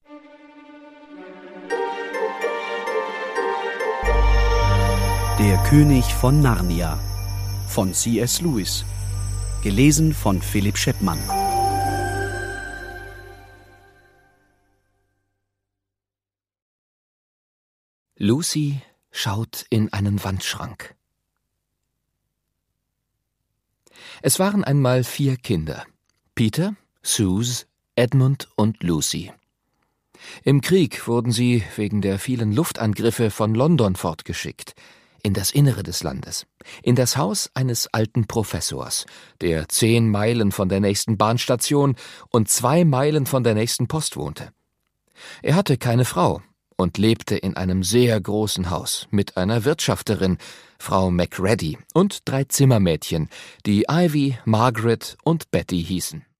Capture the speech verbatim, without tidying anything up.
Der König von Narnia von C S Lewis. Gelesen von Philipp Scheppmann. Lucy schaut in einen Wandschrank. Es waren einmal vier Kinder: Peter, Suze, Edmund und Lucy. Im Krieg wurden sie wegen der vielen Luftangriffe von London fortgeschickt, in das Innere des Landes, in das Haus eines alten Professors, der zehn Meilen von der nächsten Bahnstation und zwei Meilen von der nächsten Post wohnte. Er hatte keine Frau und lebte in einem sehr großen Haus mit einer Wirtschafterin, Frau Macready, und drei Zimmermädchen, die Ivy, Margaret und Betty hießen.